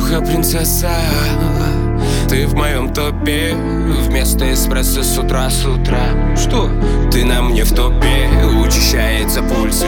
Шлюха, принцесса, ты в моем топе. Вместо эспрессо с утра. Что? Ты на мне в топе. Учащается пульс.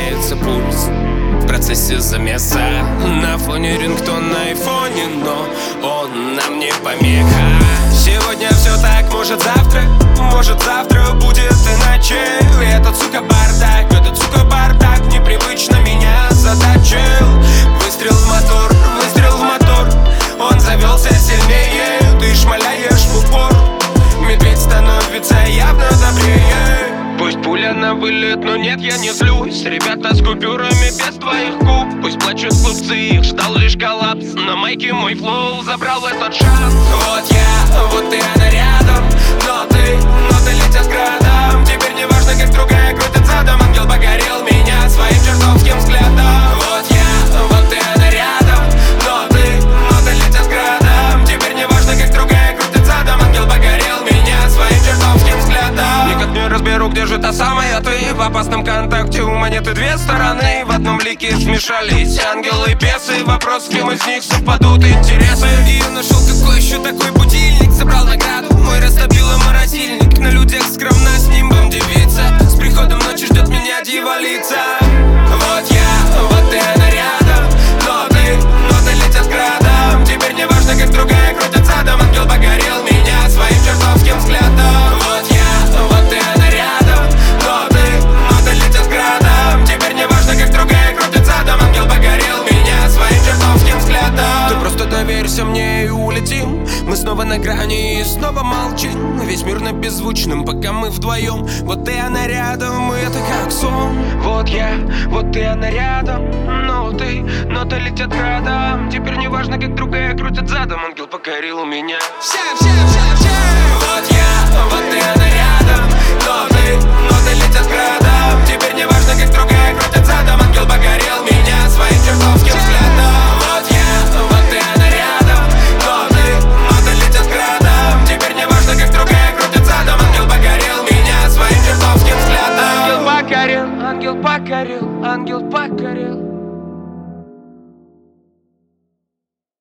В процессе замеса. На фоне рингтон на айфоне, но он нам не помеха. Сегодня все так, может завтра будет иначе. Этот сука бардак непривычно меня задачил. Выстрел в мотор, он завелся сильнее. Ты шмаляешь в упор, медведь становится явно добрее. Пусть пуля на вылет, но нет, я не злюсь. Ребята с купюрами без твоих губ. Пусть плачут глупцы, их ждал лишь коллапс. На майке мой флоу забрал этот шанс. Вот и она рядом, но ты летят градом. Теперь не важно, как другая крутит задом. Ангел погорел меня своим чертовским взглядом. Вот и она рядом, но ты летят градом. Теперь не важно, как другая крутит задом. Ангел погорел меня своим чертовским взглядом. Никак не разберу, где же та самая ты. В опасном контакте у монеты две стороны. В одном лике смешались ангелы и бесы. Вопрос, с кем из них совпадут интересы. И я нашел какой еще такой будильник. Собрал награду, мой растопила морозильник. На людях скромна, с нимбом девица. С приходом ночи ждет меня дьяволица. Вот и она рядом, но ты летят градом. Теперь не важно, как другая крутит задом. Ангел погорел меня своим чертовским взглядом. Вот и она рядом, но ты летят градом. Теперь не важно, как другая крутит задом. Ангел погорел меня своим чертовским взглядом. Ты просто доверься мне и улетим. Мы снова на грани и снова молчим. Весь мир на беззвучном, пока мы вдвоем. Вот и она рядом, и это как сон. Вот и она рядом, но ты летят градом. Теперь не важно, как другая крутит задом. Ангел покорил меня. Вот и она рядом, но ты летят градом. Теперь не важно, как другая крутит задом. Ангел погорел меня своим чертовским взглядом. Вот и она рядом, но ты летят градом. Теперь не важно, как другая крутит задом. Ангел погорел меня своим чертовским взглядом. Ангел покорил.